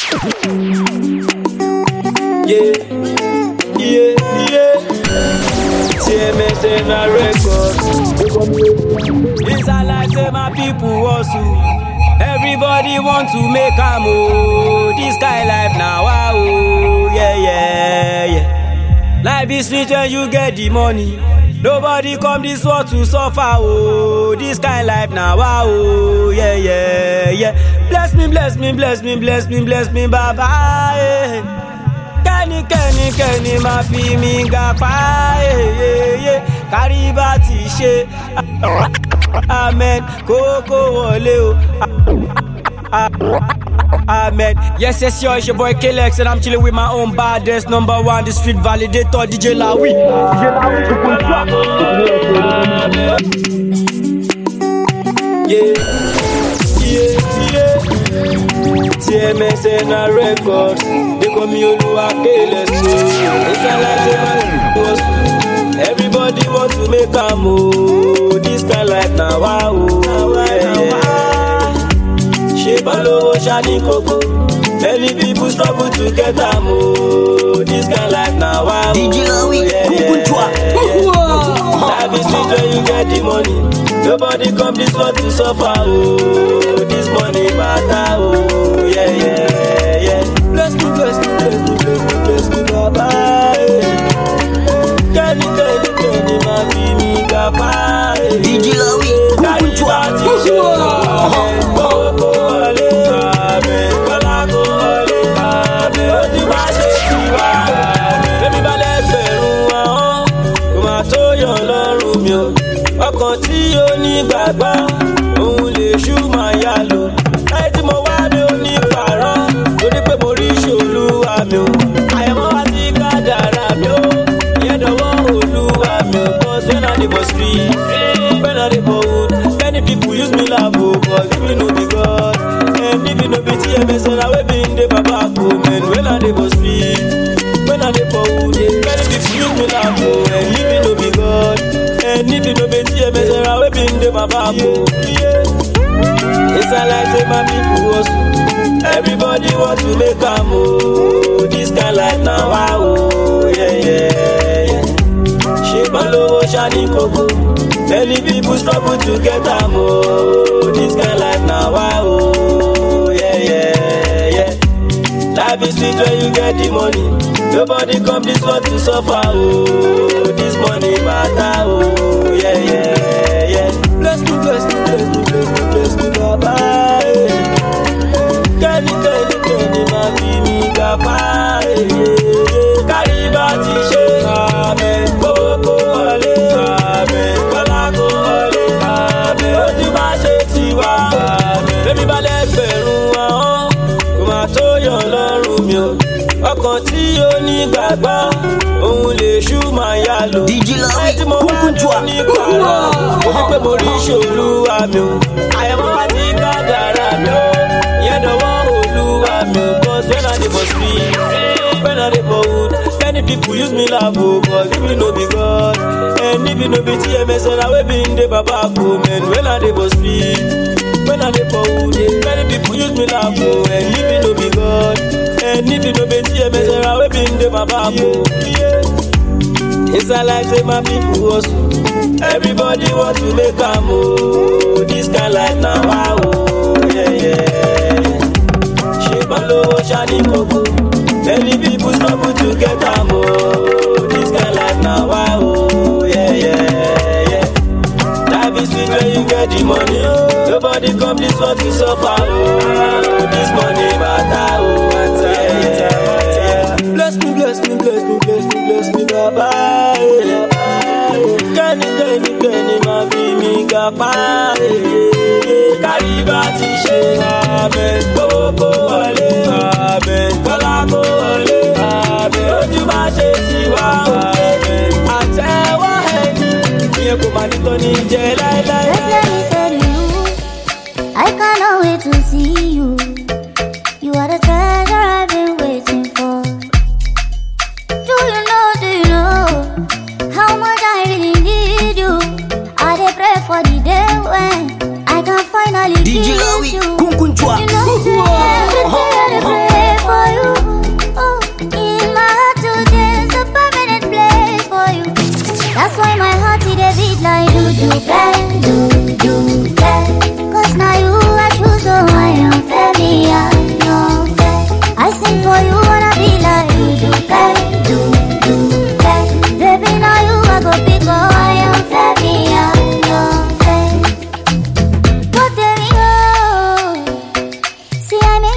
Yeah, yeah, yeah. TMS and a record. It's a life that my people hustle. Everybody want to make a move. This kind life now, wow, yeah, yeah, yeah. Life is sweet when you get the money. Nobody come this world to suffer, oh. This kind life now, wow, yeah, yeah, yeah. Bless me, bless me, bless me, bless me, bless me, Baba, yeah. Kenny, ma fi mi ga pa, yeah, yeah. Kariba ti she, amen. Koko wole o, amen. Yes, yo, it's your boy Kalex, and I'm chilling with my own baddest number one, the street validator, DJ Lawi. Yeah. TMS and a records. They call me Oluwa Kalex. It's a life everybody want to make a move. This kind life now, wow. Shebalo Shani Koko. Many people struggle to get a move. This kind life now, wow. DJ Lawi, Life is sweet when you get the money. Nobody come this world to suffer, oh. This money matter, oh. Yeah, yeah, yeah. Bless me, bless me, bless me, bless me, bless me, Baba. Kenny, ma fi mi ga pa. DJ Lawi, ọkàn tí ó ní gbàgbọ́ òun lè ṣú máa yá lò láì tí mo wá mi ò ní pààrọ̀ torí pé mo rí ṣòlúwa mi ò àyẹ̀mọ́ wá sí kádàrá mi ò ìyẹn dọ̀wọ́ olúwa mi ò cause when I dey for street when I dey for hood many people use me laugh o cause if you no be God and if you no be TMS na wey bin dey baba go men when I dey for street when I dey for hood many people use me laugh o and if you no be God. And if you know me, TMS and I will be in the Mabako. It's a life that my people hustle. Everybody want to make a move. This kind life now, wow, yeah, yeah, yeah. Shebalo Shani Koko. Many people struggle to get a move. This kind life now, wow, yeah, yeah, yeah. Life is sweet when you get the money. Nobody come this world to suffer, oh. This money matter, oh. Yeah, yeah, yeah. Bless me, bless me, bless me, bless me, bless me, Baba. Kenny, ma fi mi ga pa. Kariba ti she, amen. Koko wole, amen. Kọ́lákó wole, amen. Ojú má ṣe tiwa, amen. Bébí balẹ̀ gbẹ̀rún ahọ́n, kò má tó yàn lọ́rùn mi o. Ọkàn tí ó ní gbàgbọ́ òun lè ṣú máa yá lò. DJ Lawi, tí mo wá ní pààrọ̀ mo fi pé mo rí ṣòlúwa mi o. àyẹ̀mọ́ wá sí kádàrá mi o. ìyẹn dọ̀wọ́ olúwa mi o. cause when I dey for street when I dey for hood many people use me laugh o. cause if you no be God and if you no be TMS na wey bin dey baba go men when I dey for street when I dey for hood many people use me laugh o. and if you no be God. And if you don't be TMS, I will be in the Mabako. It's a life that my people hustle. Everybody want to make a move. This kind life now, wow, yeah, yeah. Shebalo Shani Koko. Many people struggle to get a move. This kind life now, wow, yeah, yeah, yeah. Life is sweet when you get the money. Nobody come this world to suffer, oh. This money matter, oh. Bless me, bless me, bless me, bless me, bless me, Baba. Kenny, ma fi mi ga pa. Kariba ti she, amen. Koko wole, amen. Kọ́lákó wole, amen. Ojú má ṣe tiwa, amen. Àtẹ̀wọ́ ẹni, ìyẹn kò má ní tó ní jẹ láéláé. Just let me say to you, I cannot wait to see you. You are the treasure I've been waiting for. Do you know how much I really need you? I dey pray for the day when I can finally DJ kiss Lawi, you. Kunkunchwa. You know, say every day I dey pray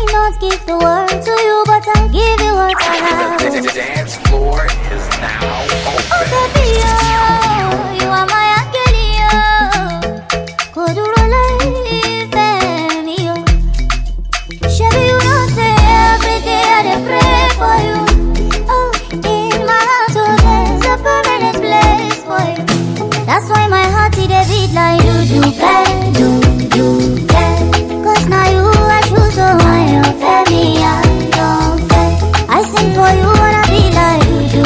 might not give the world to you, but I'll give you what I have. The dance floor is now open. Oh baby, oh, you are my angel, Kodurole femi, oh. Shabby, you don't say every day I dey pray for you. Oh, in my heart, oh, there's a permanent place for you. That's why my heart it a beat like do. Cause now you I choose, so I am femi, I don't fair. I sing for you wanna be like do.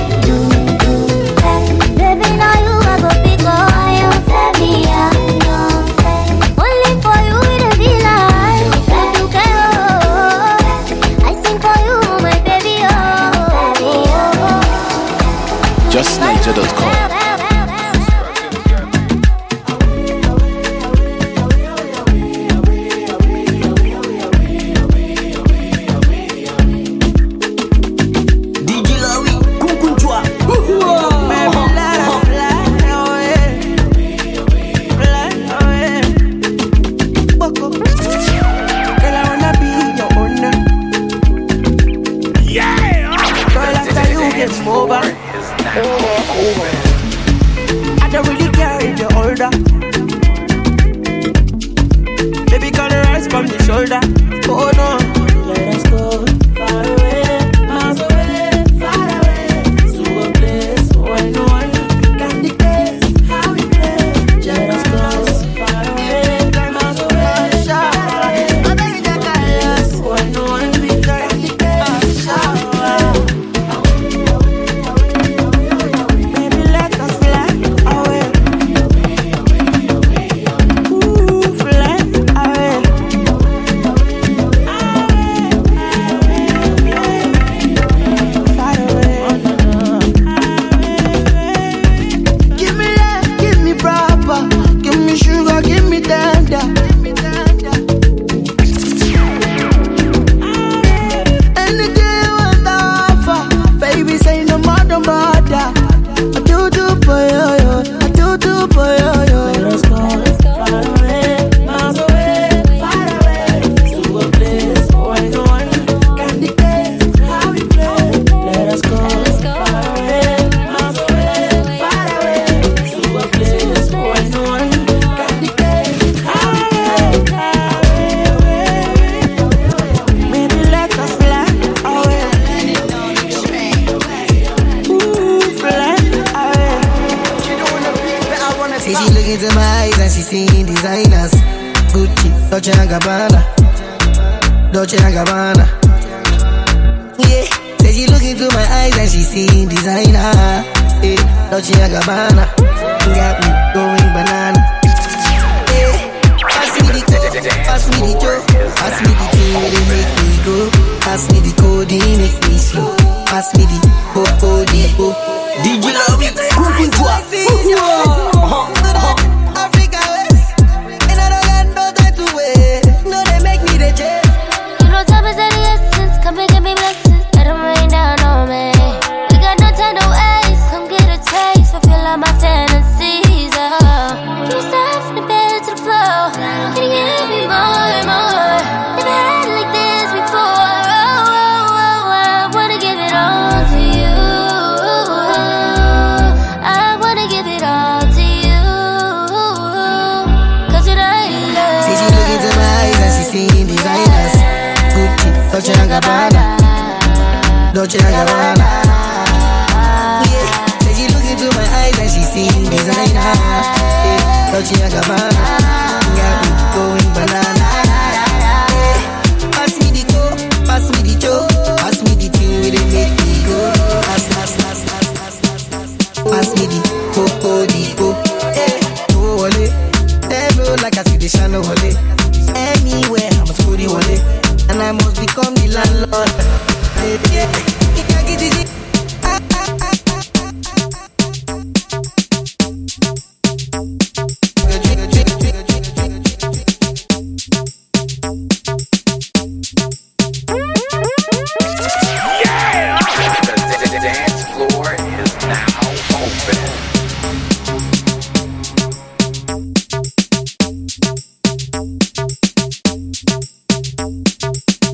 Baby, now you I go pick up, I am femi, I don't fair. Only for you it a be like do. I sing for you, my baby, oh. JustNiger.com. I don't really care if you're older. Baby, can you rise from the shoulder? Oh no. Let us go far away, miles away, far away, to a place where no one can dictate how we play. Let us go far away, miles away, far away, where no one can dictate how we play. Dolce & Gabbana. Yeah, say she look into my eyes and she seen designer. Yeah, Dolce & Gabbana. Got me going banana. Yeah, pass me the coke, pass me the joke, pass me the thing where they make me go. Pass me the codeine, make me slow. Pass me the codeine. DJ Love it, Kukuntua. Africa West, another land, no time to wait. No, they make me the jet. Time is of the essence, come and give me blessings. Let them rain down on me. We got no time to waste, come get a taste. Fulfill all my fantasies, Can you start from the bed to the floor? Can you give me more and more? Never had it like this before. I wanna give it all to you. I wanna give it all to you. Cause tonight I love. See, she look into my eyes and she seen designers. Dolce & Gabbana, Dolce & Gabbana. Yeah, say she look into my eyes and she seen designer. Yeah, Dolce & Gabbana, got me going banana. Yeah, pass me the coke, pass me the joke, pass me the thing where they make me go. Pass me the coke. Yeah, oh wale, they blow like I see the shine wale. Anywhere I'm a scooty wale. And I must become the landlord. Yeah! The dance floor is now open.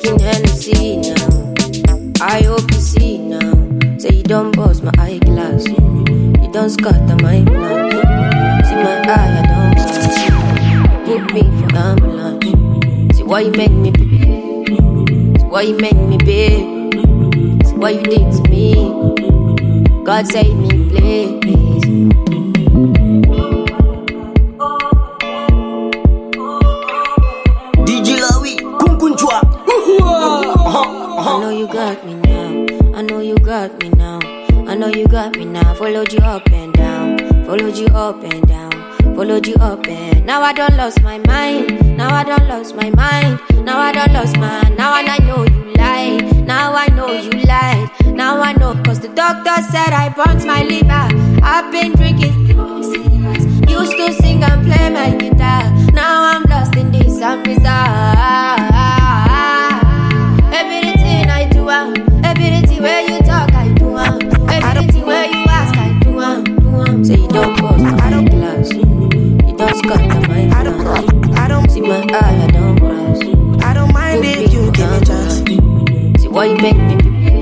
drinking Hennessy now. I hope you see now. Say you don't bust my eyeglass. You don't scatter my plans. See my eye, I don't pass. Put me for ambulance. See why you make me babe. See why you make me babe. See what you did to me. God save me, please. DJ Lawi, Kunkunchwa. I know you got me now. I know you got me now. I know you got me now. Followed you up and down. Followed you up and down. Followed you up and now I don't lost my mind. Now I don't lost my mind. Now I don't lost my. Now I know you lied. Now I know you lied. Now I know, cause the doctor said I burnt my liver. I've been drinking. Used to sing and play my guitar. Now I'm lost in this and bizarre. Everything I do, everything where you talk, I do. Everything where you ask, I do. Say you don't post my glass. You don't scatter my plans. I don't see my eye, I don't cross. I don't mind if you give me chance. See why you make me.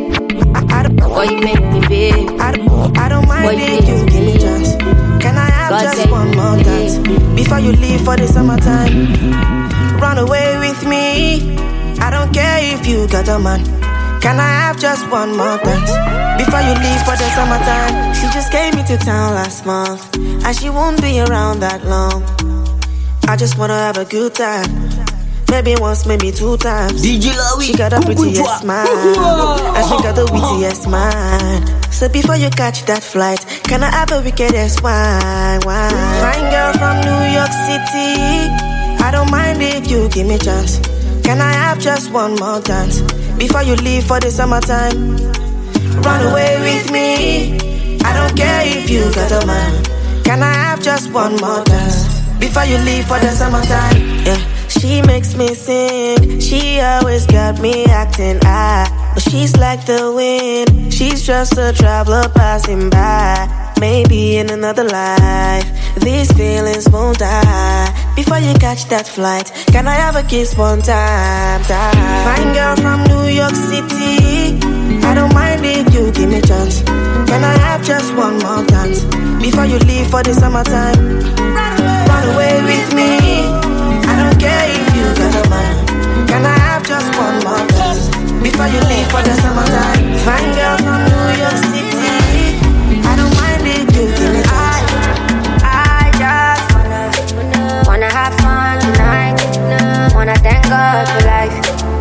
Why you make me big? I don't mind if you give me chance. Can I have just one more dance before you leave for the summertime? Run away with me. I don't care if you got a man. Can I have just one more dance before you leave for the summertime? She just came into town last month and she won't be around that long. I just wanna have a good time. Maybe once, maybe 2 times. DJ Lawi, she got a prettiest smile and she got the wittiest smile. So before you catch that flight, can I have a wickedest wine? Fine girl from New York City. I don't mind if you give me chance. Can I have just one more dance before you leave for the summertime? Run away with me. I don't care if you got a man. Can I have just one more dance before you leave for the summertime? Yeah. She makes me sing. She always got me acting high. But she's like the wind. She's just a traveler passing by. Maybe in another life these feelings won't die. Before you catch that flight, can I have a kiss one time? Fine girl from New York City. I don't mind if you give me chance. Can I have just one more dance before you leave for the summertime? Run away with me. I don't care if you got a man. Can I have just one more dance before you leave for the summertime? Fine girl from New York City. I don't mind if you give me time. I just wanna have fun tonight. Wanna thank God for life.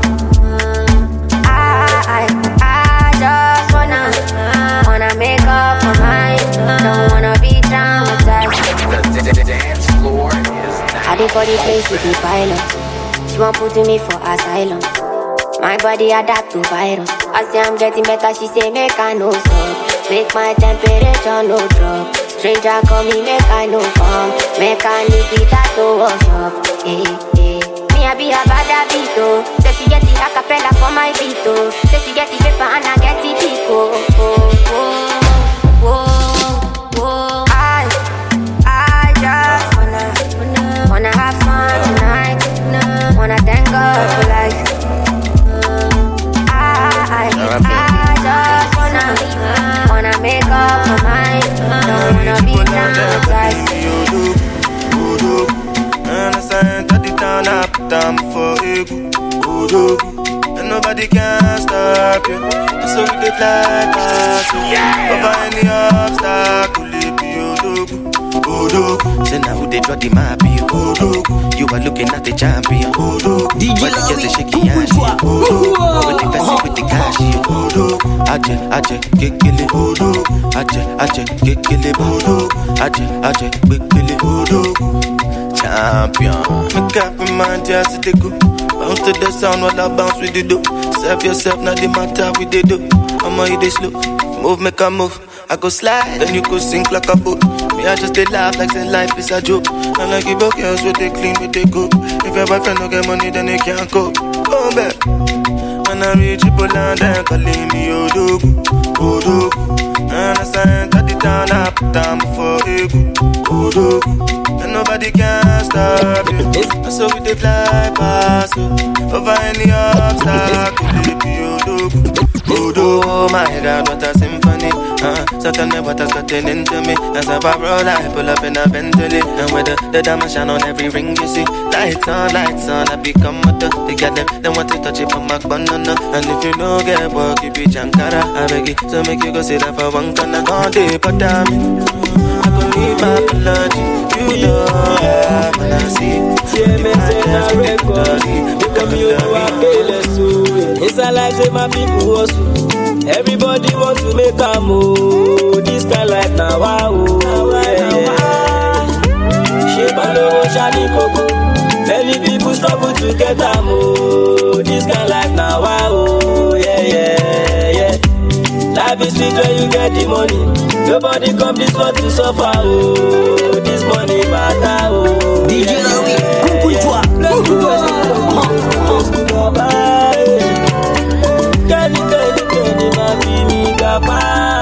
I just wanna make up my mind. Don't wanna be traumatized. The dance floor is I did for the place with the pilot. She won't put me for asylum. My body adapt to virus. I say I'm getting better, she say make I no stop. Make my temperature no drop. Stranger call me, make I no come. Make I need it that to wash up. Me I be a bad habit, oh. Say she get the acapella for my beat, oh. Say she get the paper and I get the pick, oh. I just wanna have fun tonight. Wanna thank God for life. I just wanna make up my mind. Don't wanna be traumatized. And I sent at the town, I put them for ego. And nobody can stop you. So we dey fly past you. Over any obstacle, it be Odo. Say now who they draw the map, you Odo. You are looking at the champion, Odo. DJ But you Lawi, just a shaky ass, Odo. With the person with the cash, Odo. Aje, kekele, Odo. Aje, kekele, Odo. Aje, kekele, Odo. Champion. Make up your mind, just to go. Bounce to the sound while I bounce with the do. Serve yourself, not the matter with the do. I'ma hit it slow. Move, make a move. I go slide, then you go sink like a boat. Me, I just they laugh like say life is a joke. And like you both girls with they clean, with they go. If your boyfriend don't get money, then they can't cope. Go back. When I reach people and then calling me Odo. And I sent at the town, I put them for ego. Odo. And nobody can stop you. So we dey fly past you, over any obstacle, baby, oh my God, what a symphony. Certainly what has gotten into me. As I roll, I pull up in a Bentley. And with the diamond shine on every ring you see. Lights on, I become a duck. They got them, they want to touch it from my banana. And if you don't get work, you be Jankara. I beg you, so make you go sit down for one corner. All day, but damn it, I could need my blood. You know, when I see it's a life that my people hustle. Everybody want to make a move. This kind life now, wow, Shebalo, Shani Koko. Many people struggle to get a move. This kind life now, wow, yeah. Life is sweet when you get the money. Nobody come this world to suffer, oh. This money matter, oh. DJ Lawi, let's go, Kenny, ma fi mi gapa,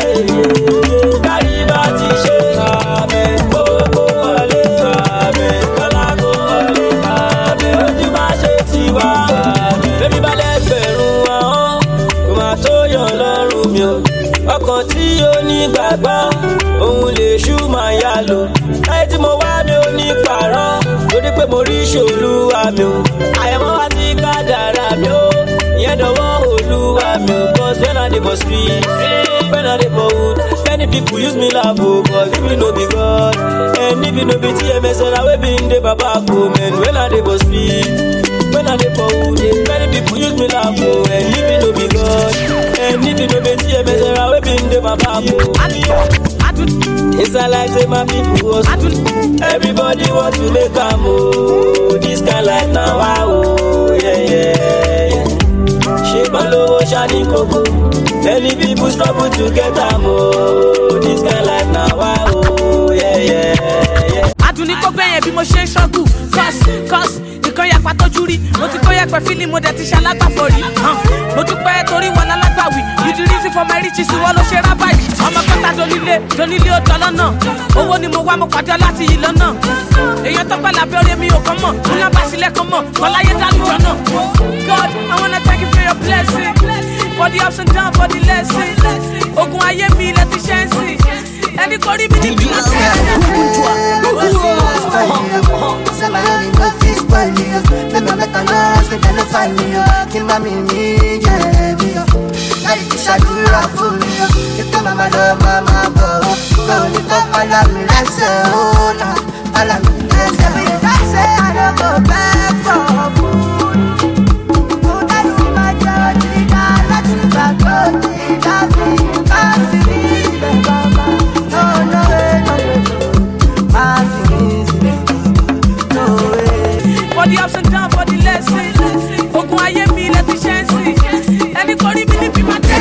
Kariba ti ṣe amen, gbogbo wọlé amen, kọ́lá kó wọlé amen, ojú má ṣe tiwa amen. Bébí balẹ̀ gbẹ̀rún ahọ́n, kò má tó yàn lọ́rùn mi o. Ọkàn tí ó ní gbàgbọ́, òun lè ṣú máa yá lò. Láyé tí mo wá mi ò ní pààrọ̀, torí pé mo rí Olúwa mi o. Àyẹ̀mọ́ wá sí kádàrá mi o. Ìyẹn dọ̀wọ́ Olúwa mi o. Cause when I dey for street, when I dey for hood, many people use me laugh o. Cause if you no be God, and if you no be TMS, and I wey be in the Baba go, man. When I dey for street, when I dey for hood, many people use me laugh o. And if you no be God, and if you no be TMS, and I wey be in the Baba go. It's a life that my people hustle. Everybody want to make a move. This kind life now, wow, yeah. Shebalo, Shani Koko. Many people struggle to get a move. This kind life now, wow, yeah. Aduni ko gbẹ̀yẹn bí mo ṣe ń ṣọ́gù. Cause nìkan yàpá tójú rí. Mo ti kó yẹpẹ̀ fílì mo dẹ̀ ti ṣe alágbàforí. Mo dúpẹ́ torí wọn lálágbàwí. You the reason for my riches, ìwọ ló ṣe rábàyí. Ọmọ kọ́ta donílé ó tọ́ lọ́nà. Owó ni mo wá mo pàdé láti yìí lọ́nà. Èèyàn tó gbà lábẹ́ orí mi ò kàn mọ̀. Múná bá sílẹ̀ kan mọ̀. Kọ́láyé dálùjọ náà. God, I wanna thank you for your blessing. For the ups and downs, for the lesson. Ogun ayé mi ilẹ̀ ti ṣe ń sìn. Ẹni kò rí mi ní bí wọ́n tẹ̀. For the ups and downs, for the lesson. Ogun ayé mi ilẹ̀ ti ṣe ń sìn. Ẹni kò rí mi ní bí wọ́n tẹ̀.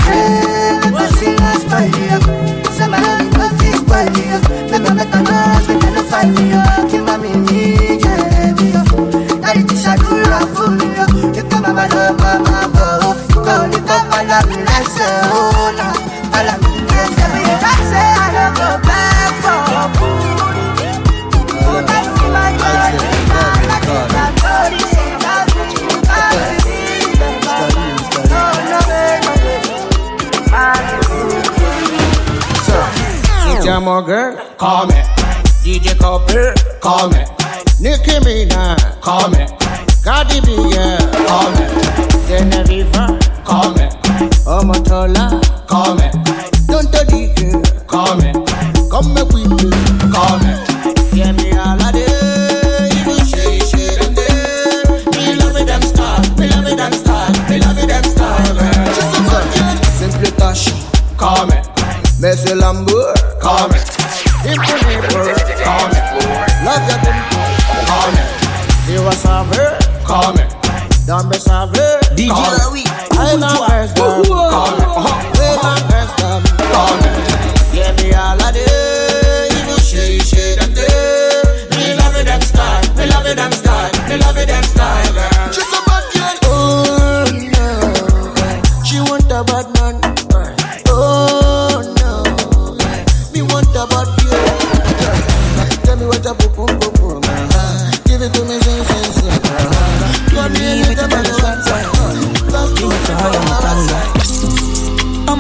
Jamo girl, call me. DJ Copper, call me. Nicki Minaj, call me. Cardi B, yeah, call me. Genevieve, call me. Omotola, call me. Don't DJ, call me. Come make we play, call me. Yeah, me all a day. Even shake them day. Me love it them style, me love it them style, me love it them style. Just a man, simply touch, call me. Messi Lambo, call me. Call me. Love your tempo, call me. Zero Savre, call me. Dumbe Savre, DJ Lawi, I love first done, call me. We love first done, call me. Yeah, me all a day, even shake them day. Me love it them style, me love it them style, me love it them style. She's a bad girl, oh no. She want a bad man, oh no. Me want a bad girl. Tell me what a boom boom boom.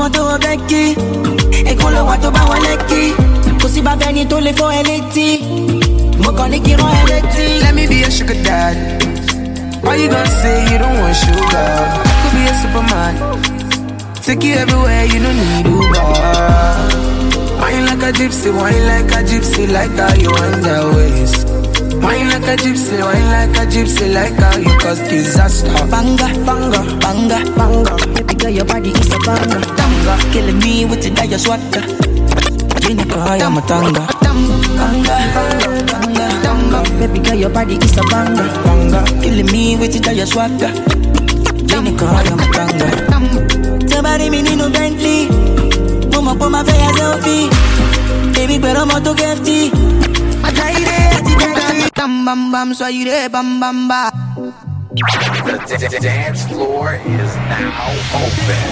ọmọ tó wọ bẹ́ẹ̀kì. Èkó ló wà tó bá wọn lẹ́kì. Kò sí bàbá ẹni tó lè fọ́ ẹ létí. Mo kàn ní kí rán ẹ létí. Let me be a sugar dad. Why you gonna say you don't want sugar? I could be a superman. Take you everywhere, you don't need Uber. Wine like a gypsy, wine like a gypsy, like how you wind your waist. Wine like a gypsy, wine like a gypsy, like how you cause disaster. Banga, banga, banga, banga. Baby girl, your body is a banga. Tanga, killing me with the dire swagger. Jennifer, I am a tanga. Banga, banga, banga. Baby girl, your body is a banga. Banga, killing me with the dire swagger. Jennifer, I am a tanga. Somebody me need no Bentley. Mama put my face selfie. Baby, but I'm out to get tea. I try it, bam bam bam, so you there, bam bam bam. The dance floor is now open.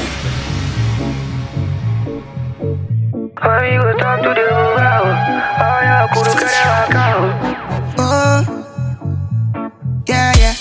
Why you go talk to the girl? Oh yeah, kudu kare wakao. Yeah yeah.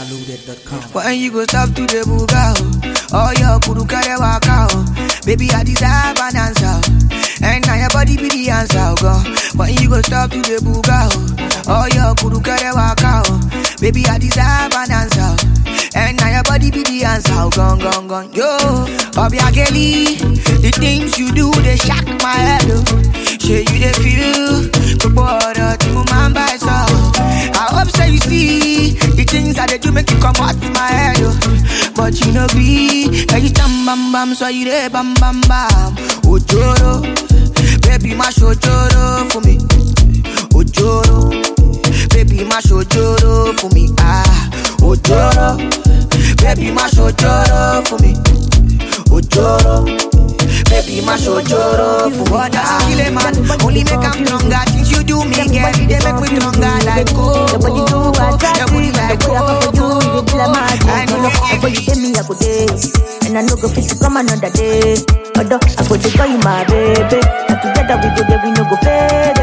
Why you go talk to the girl? Oh yeah, kudu kare wakao. Baby, I deserve an answer. And now your body be the answer, girl. When you go stop to the buga, oh yeah, kudu kare waka, baby I deserve an answer. And now your body be the answer, gone, gone, gone. Yo, Obiageli, the things you do they shock my head. Say you they feel, but border to my by so. I hope so you see the things that they do make you come out my head. But you know be, you stand bam bam, so you they bam bam bam. Ojoro, baby mash ojoro for me. Ojoro, baby mash ojoro for me. Ah, ojoro, baby mash ojoro for me. Ojoro, baby mash ojoro for me. What does kill a man? Only make him stronger. Things you do me, girl, they make me stronger. Like oh, but you do what I do. Like oh, you do I know but you tell me I go day, and I know go fit to come another day. Although I go to call you my baby, and together we go there, we no go fade.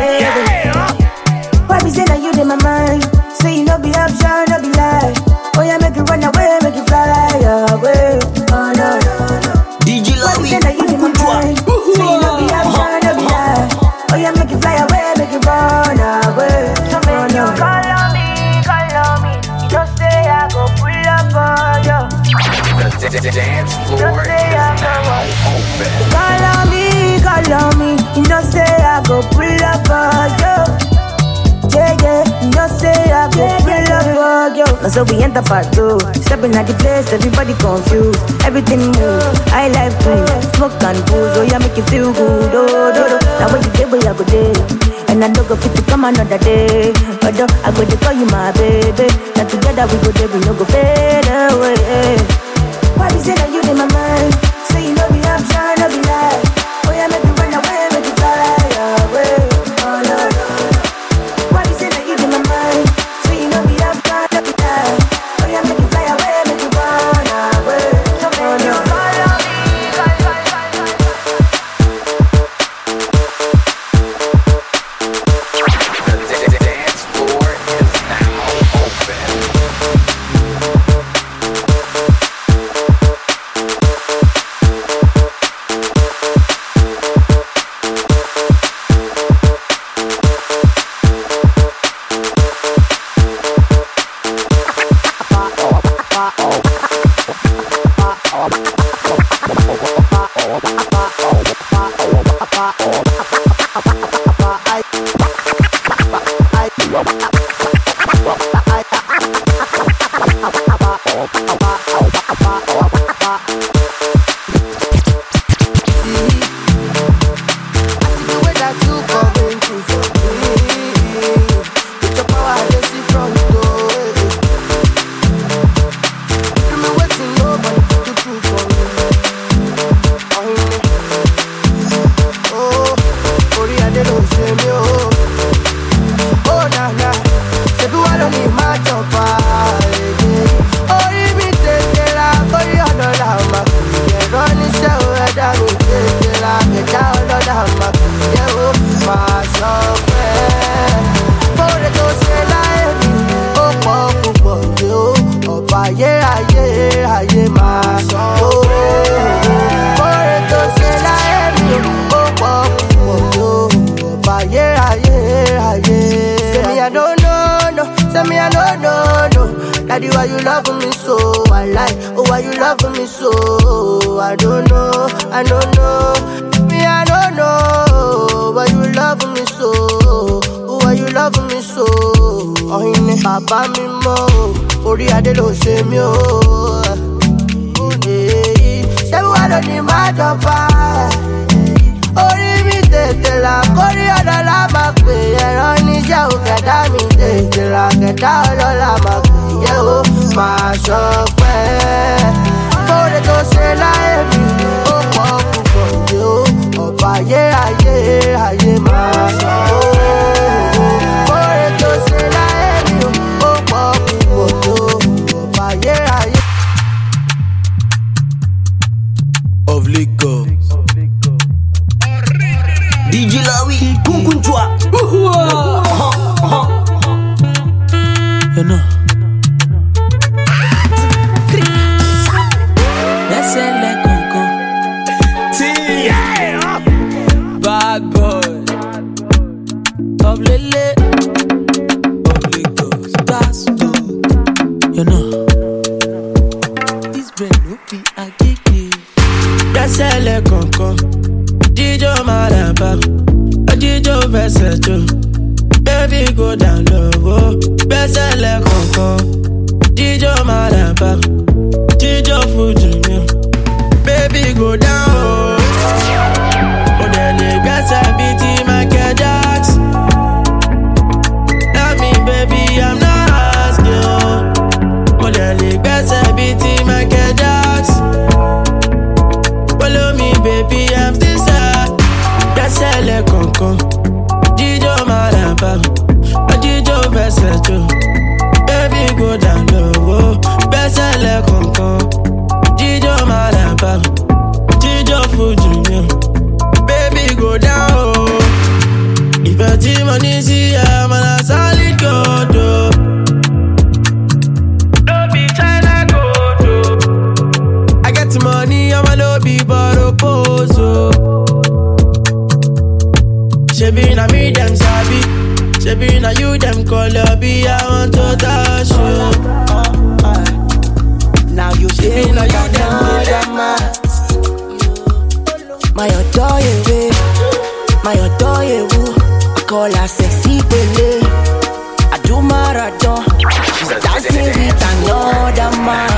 Why be say that you in my mind? Say you no be option, no be lie. Oh yeah, make you run away, make you fly away. Oh no no no. DJ Lowy, why be say that you in my mind? Say you no be option, no be lie. Oh yeah, make you fly away, make you run away. So make you call on me. You just say I go pull up on you. The dance floor is now open. Call on me. You know say I go pull up for you. Yeah, yeah. You know say I go pull up for you. Now so we enter part 2. Stepping at the place, everybody confused. Everything move. I like to smoke and booze. Oh yeah, make you feel good. Oh, do, do. Now when you get where I go there, and I don't go fit to come another day. Although I go to call you my baby. Now together we go there, we no go fade away. Why you say that you in my mind? Say you know be option, no be lie. Oh yeah, make you run away, make you fly away. Oh no, no. Why you say that you in my mind? Say you know be option, no be lie. Oh yeah, make you fly away, make you run away. Oh no, The dance floor is now open. for me. why you love me so? I like, oh, why you love me so? I don't know. Me, I don't know why you love me so. Oh, why you love me so? Oh, in Papa mi mo, ori ade lo se mi o. Ṣé wàá lọ ní má jọba? Orí mi tètè là, kórí ọ̀dọ́ la máa pè. Ẹ̀rọ níṣẹ́ ò kẹ̀dá mi tètè là, kẹ̀dá ọlọ́lá máa pè. Yẹ o máa ṣọpẹ́. Fóore tó ṣe láyé mi, ó pọ̀ púpọ̀ yẹ o. Ọba ayé máa ṣọ o. Fóore tó ṣe láyé mi, ó pọ̀ púpọ̀ yẹ o. Ọba ayé. Of Lagos. DJ Lawi, Kunkunchwa. You know. Let's say like Kunko. Bad boy. Of Lele. Of Lagos. That's good. You know. This brain no be a kiki. Let's say like Kunko. Dijo Maraba, Dijo Vesejo, baby go down low, Besele Konko, Dijo Maraba, Dijo Fujimi, baby go down low, Odele Besa BT Michael Jackson. Tell me baby I'm not asking, Odele Besa BT Michael Jackson. Follow me baby I'm still sad. Besele Konko, Dijo Maraba, Dijo Vesejo, baby go down low. Besele Konko, Dijo Maraba, Dijo Fujimi, baby go down low. If your team on easy, I'm on a solid gold. Don't be China gold. I get money, I'm a lobby, but opposed. Shebi na me dem sabi, shebi na you dem call lobby. I want to touch you. Now you shebi na you dem my adore you, my adore you. I call her sexy baby. I do marathon. She's dancing with another man.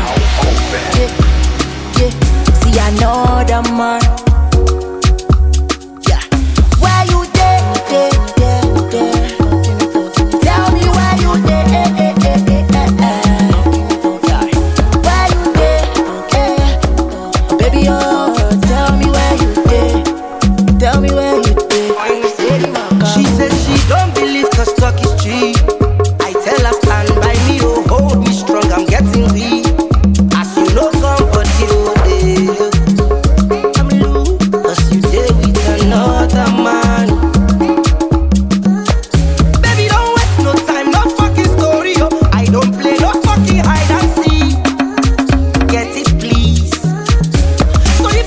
Yeah, see another man. Tell me where you dey. Where you dey? Baby, oh, tell me where you dey. Tell me where you dey. She said she don't believe 'cause talk is cheap. I tell her stand by me, oh, hold me strong, I'm getting weak. As you know, somebody, oh, I'm loose, 'cause you dey with another man. Don't play no fucking hide and seek. Get it, please. So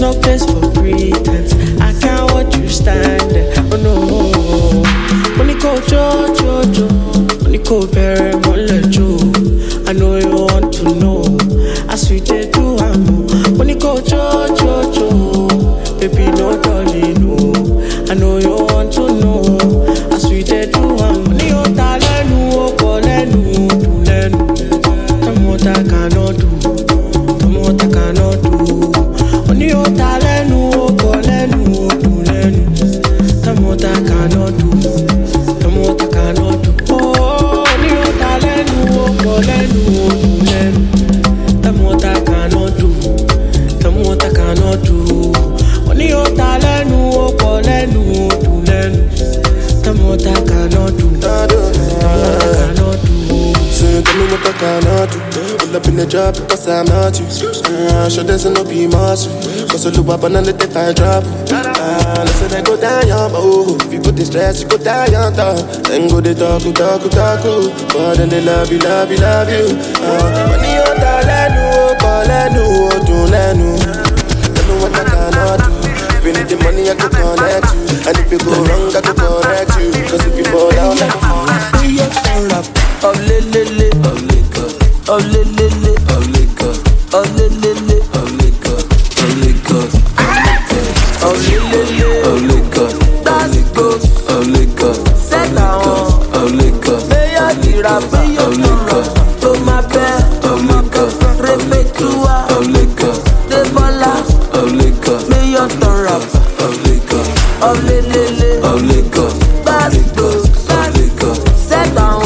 no place for pretense. I can't watch you stand there. Oh no. When you go Jojo, when you go Barry Molejo, I know you want to know. I sweet they do amo. When you go Jojo, baby no darling no. I know you want to know. I sweet they do amo. When you talenu o kolenu do lenu. Tell me what I cannot do. Tell me what I cannot do. When you talenu o kolenu do lenu. Tell me what I cannot do. Tell me what I cannot do. Oh, when you talenu o kolenu do lenu. Tell me what I cannot do. Tell me what I cannot do. When you talenu o kolenu do lenu. Tell me what I cannot do. Tell me what I cannot do. So tell me what I cannot do. Pull up in the job because I'm not you. Sure there's no be muscle. Cause I look up and let the fire drop. Listen, I go down your bow. If you put the stress, you go down your top. Then go the talk. But then they love you. Money on talenu, kolenu, dunenu. Tell me what I cannot do. If you need the money, I could connect you. And if you go wrong, I could correct you. Cause if you fall down, I could fall down. Oh lelele, oh liquor, oh lelele, oh liquor, oh lelele, oh liquor, oh liquor, oh lelele, oh liquor, that's good, oh liquor, set down, oh liquor, they are the rapper, oh liquor, to my bed, oh liquor, repetua, oh liquor, the bola, oh liquor, may your turn rap, oh liquor, oh lelele, oh liquor, that's good, oh liquor, set down.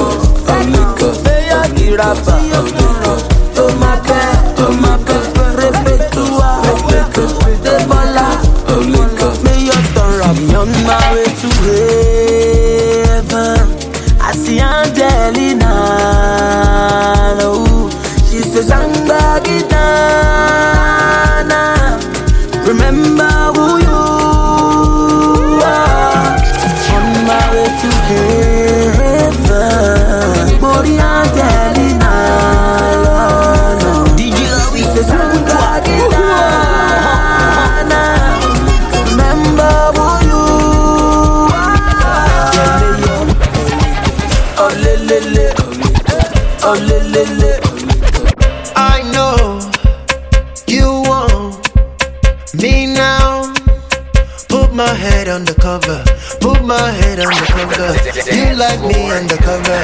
Rapper, to my bed, repetua, the bola, may your turn rap. On my way to heaven, I see Angelina. Oh, she says I'm back in Ghana. Remember who you are. On my way to heaven, Mori Angelina. I know you want me now. Put my head on the cover. Put my head on the cover. You like me undercover.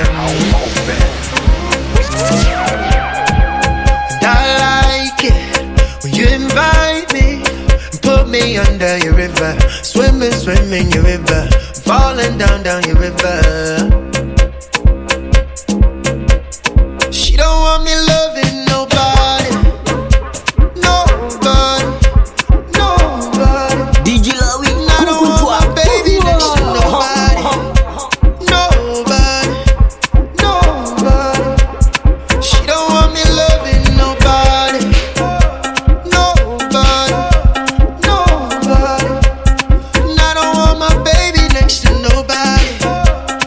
And I like it when you invite me. Put me under your river. Swimming your river. Falling down your river. She don't want me loving nobody. DJ Lawi, I don't want my baby next to nobody. She don't want me loving nobody. And I don't want my baby next to nobody.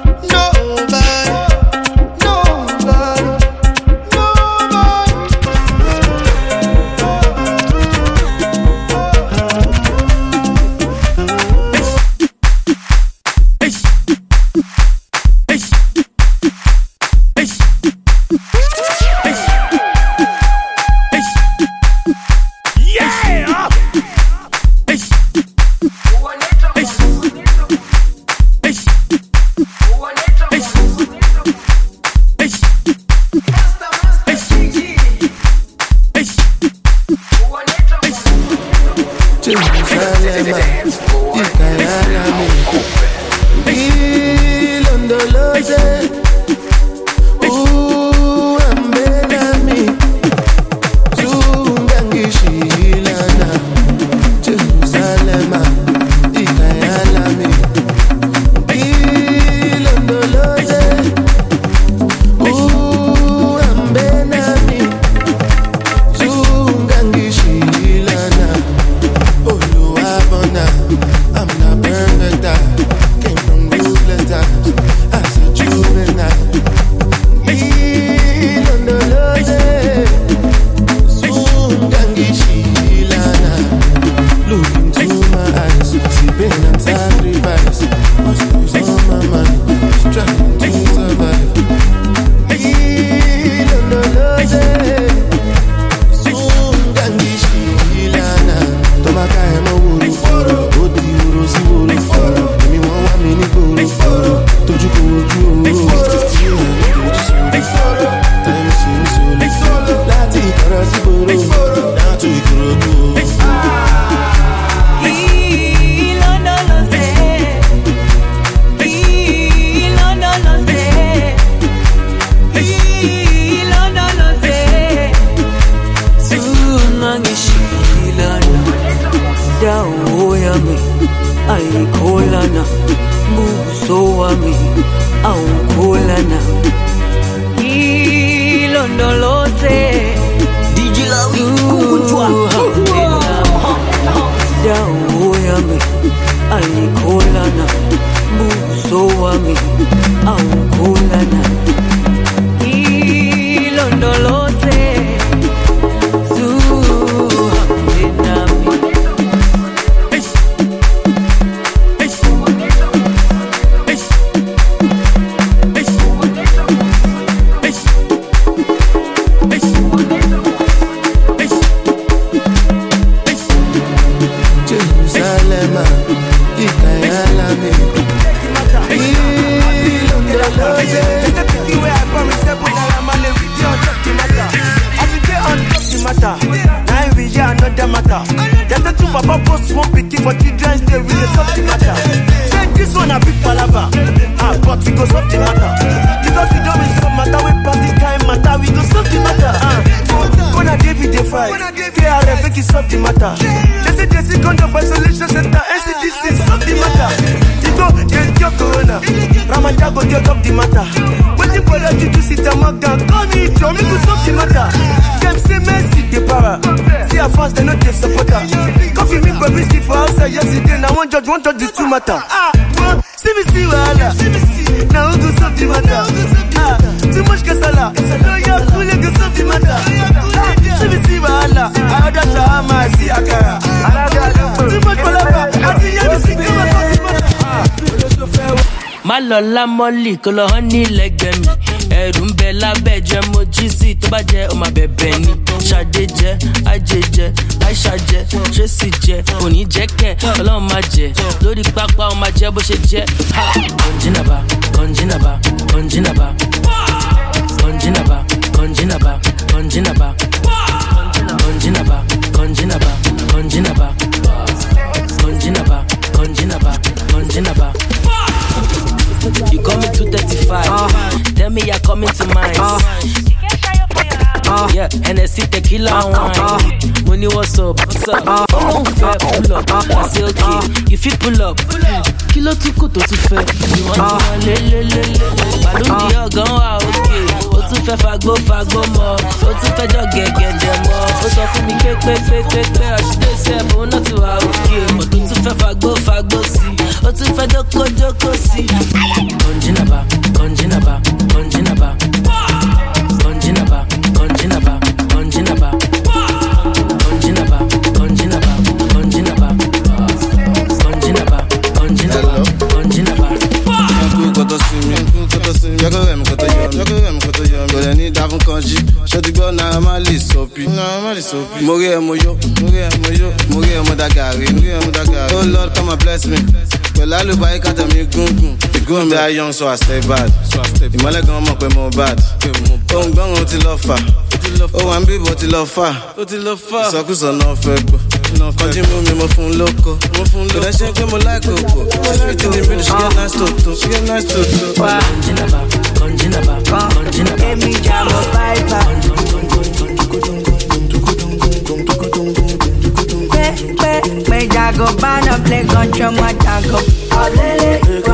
Busoami, Aukulana. Ilondolose, DJ Lawi, Kukunchwa. Daoyami, Alikolana, Busoami, Aukulana. Ilondolose. One touch the two matter. See me see wahala. Now who go solve the matter? Too much kasala. No you cool go solve the matter. See me see wahala. I order shahama, I see akara. Too much palava. I see you see come and solve the matter. Malola Molly, kolo honey lẹ́gbẹ̀ẹ́ mi. Ẹ̀rù ń bẹ lábẹ́ jẹ́ mo jí sí tó bá jẹ́ ọmọ bẹ̀bẹ̀ ni. Ṣadé jẹ́, Ajé jẹ́, Aisha jẹ́, Tracy jẹ́, òní jẹ́ kẹ̀, Ọlọ́run máa jẹ́. Lórí pápá ọmọ jẹ́ bó ṣe jẹ́. Kọ̀njínàbà, kọ̀njínàbà, kọ̀njínàbà. Kọ̀njínàbà, kọ̀njínàbà, kọ̀njínàbà. Kọ̀njínàbà, kọ̀njínàbà, kọ̀njínàbà. Kọ̀njínàbà, kọ̀njínàbà, kọ̀njínàbà. You call me 235. Tell me you're coming to mine. Yeah, Hennessy, tequila, and wine. Money, what's up? What's up? Oh, fair, pull up. I say okay, you fit pull up. Kilo too good to fair. You want to le. Balloon the gun, okay. O too fair, fagbo more. O too fair, just get them more. O so for me, quick. I should say, but not too okay. But o too fair, fagbo see. O too fair, joko see. Konjinaba, konjinaba, konjinaba. Konjinaba, konjinaba, konjinaba. Konjinaba, konjinaba, konjinaba. Konjinaba, konjinaba, konjinaba. Koto simi, yoko rem koto yom. Gole ni davun kanji, shoti go na mali sopi. Mori emoyo, dagari. Oh Lord, come and bless me. Pẹ̀lú àlùbáyé kàtà mi gúngùn. Ìgún die young so I stay bad. Ìmọ̀lẹ́ gan mọ̀ pé mo bad. Ohun gbọ́ngàn ti lọ fà. Ó wà ń bíbọ̀ ti lọ fà. Ìsọkúsọ náà fẹ́ gbọ́. Kọjí mú mi mo fún lóko. Kò dẹ́ ṣe pé mo láì kòkò. Sweet in the middle, she get nice toto. Konjinaba. Emi jamo piper. Me jago bana play control my jago. Alele,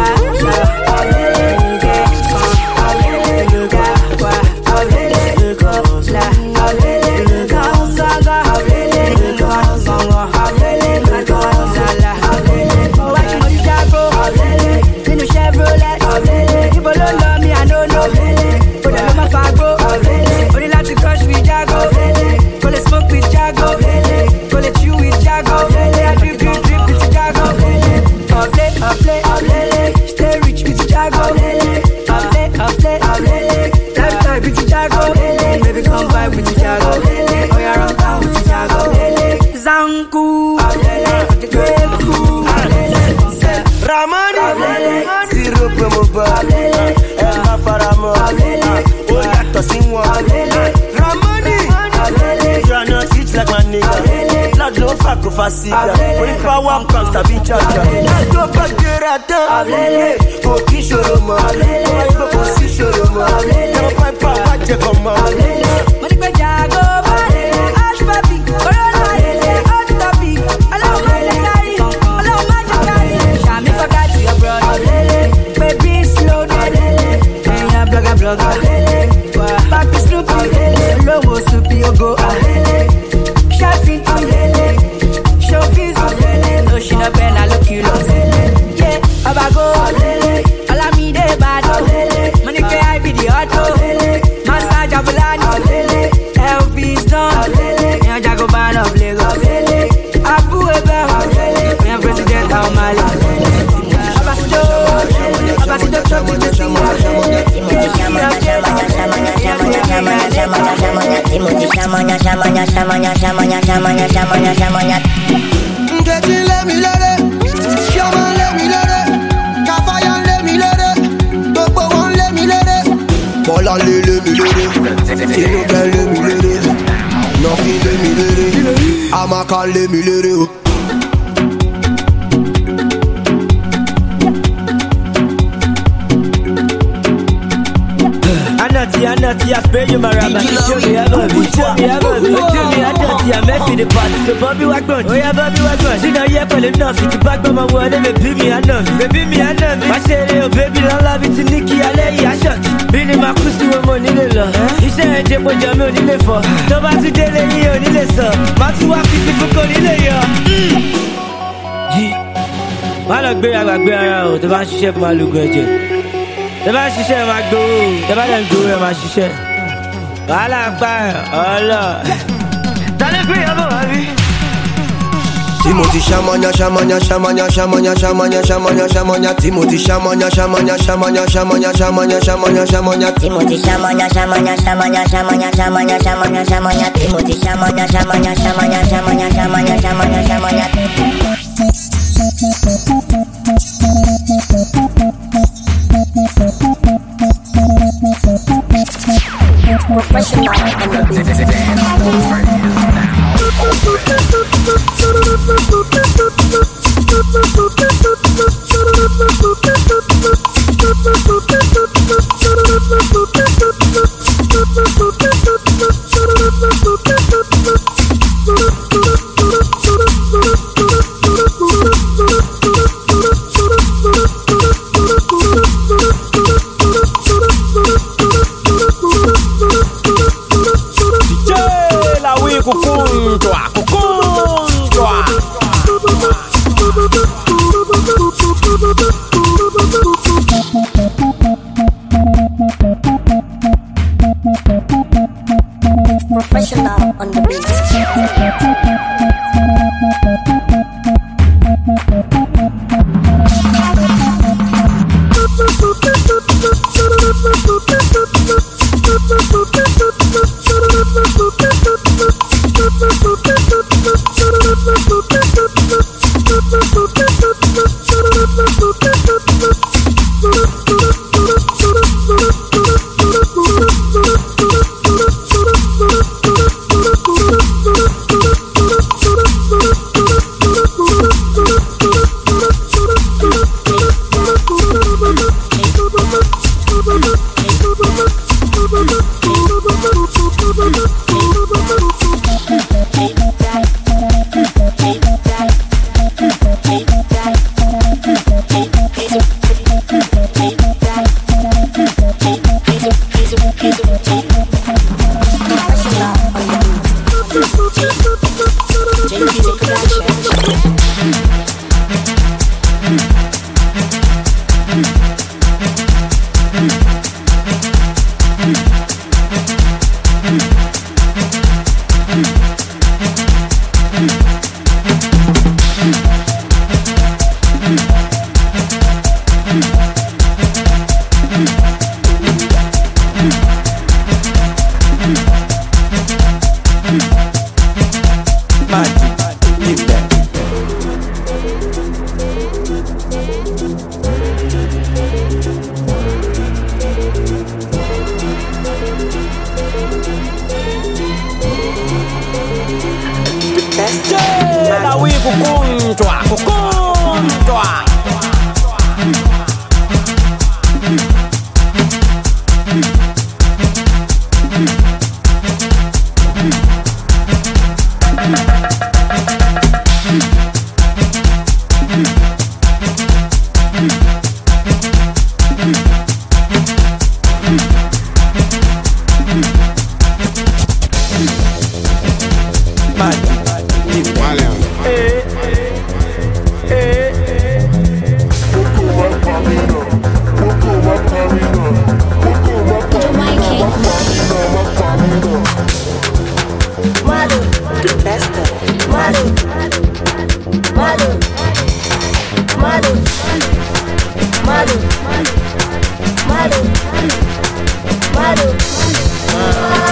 stay rich with Jago. Lifestyle with Jago. Baby come vibe with Jago. Oh yeah, run down with Jago. Zanku, Greku, Ramani, Zero promo bar, Emma Faramo, Ola Tosinwa, Ramani, you are not rich like my nigga. Not no fuck of a cigar. When power comes to be charged, not go back there at the go Kishoroma, go Kishoroma, no pipe, what you come out. Money by Jago, Ash Papi, Corona, Hot Topic, allow my carry, allow my carry. Shami forgot to your brother, Timothy shamanya, shamanya, shamanya, shamanya, shamanya, shamanya, shamanya. Get in, let me let it. Shaman, let me let it. Kafayan, let me let it. Bobo one, let me let it. Bola, let me let it. Tino can let me let it. Nothing, let me let it. Amaka, let me let it. Anati, I spare you my rabbi. Show me ever be. Show me ever be. Show me Anati, I met you the party. So Bobby Wagbon. Oh yeah, Bobby Wagbon. See now you're calling enough. If you back by my word, then baby me, I know. Baby me, I know. My shady, oh baby, I love it to Nikki, I lay you, I shot. Been in my pussy with money, little. He said, Jebo Jamil, you live for. Nobody today, you need so. Matu wa fiti for Cody, yo. G. Malak be, I be around. The man chef, my look good. The man ṣiṣẹ́ máa gbowó, the man dem gbowó ẹ máa ṣiṣẹ́. Wàhálà ń pa ọlọ. Tani pé ọmọ wa bí? Timothy shamanya, shamanya, shamanya, shamanya, shamanya, shamanya, shamanya. Timothy shamanya, shamanya, shamanya, shamanya, shamanya, shamanya, shamanya. Timothy shamanya, shamanya, shamanya, shamanya, shamanya, shamanya, shamanya. Timothy shamanya, shamanya, shamanya, shamanya, shamanya, shamanya, shamanya. Professional and the Professional on the beat. Madu.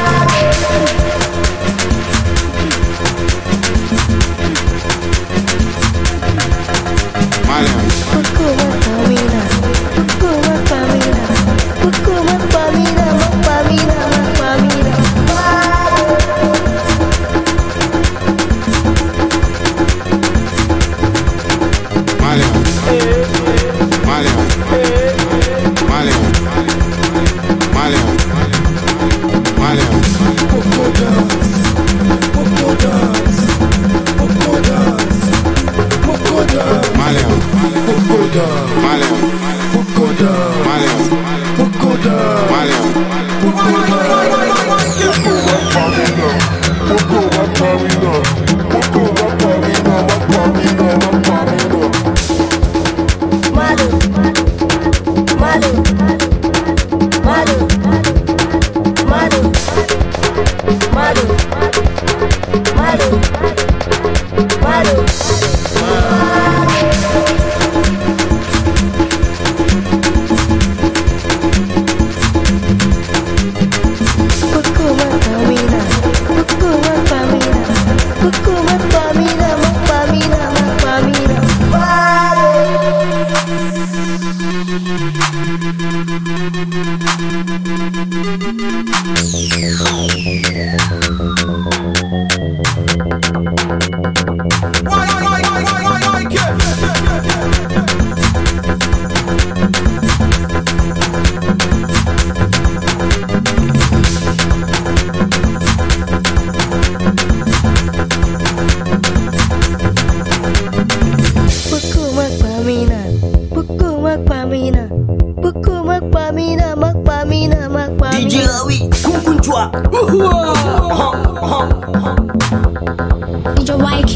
DJ Lawi, Kukunchwa. DJ YK.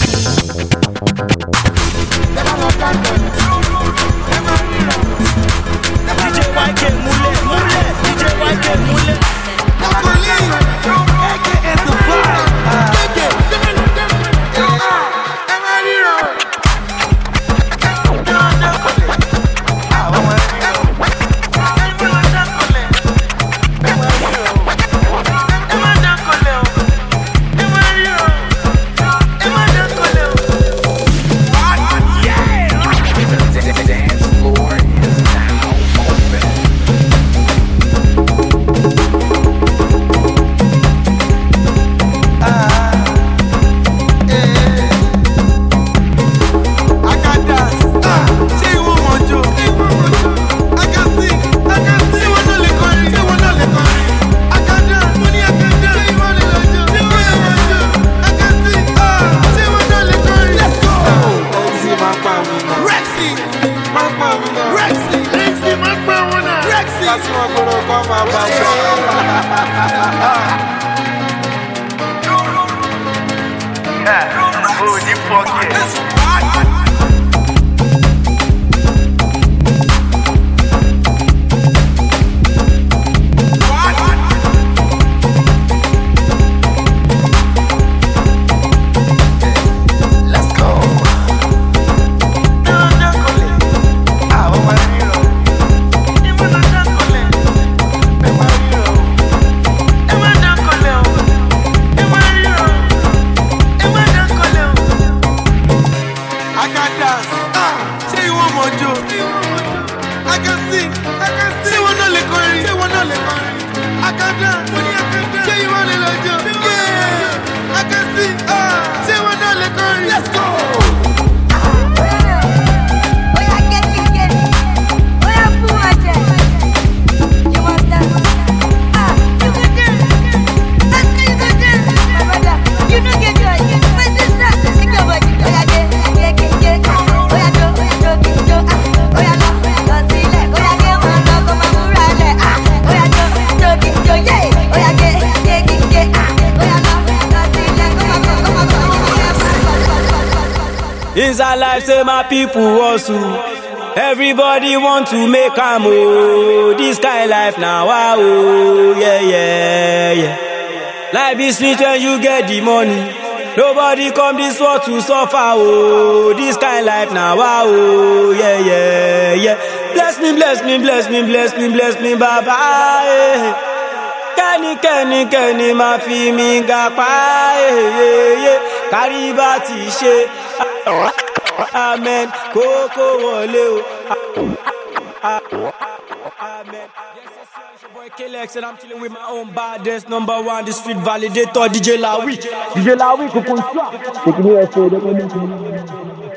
Inside life, say my people hustle. Everybody want to make a move. This kind of life now, wow, yeah, yeah, yeah. Life is sweet when you get the money. Nobody come this world to suffer, oh. This kind of life now, wow, yeah, yeah, yeah. Bless me, bless me, bless me, bless me, bless me, Baba. Yeah. Kenny, ma fi mi gapa, yeah. Karibati she. Amen. Coco Wole. Amen. Yes, it's your boy Kelex, and I'm chilling with my own baddest number one, the street validator, DJ Lawi. DJ Lawi, Kukunchwa. Taking you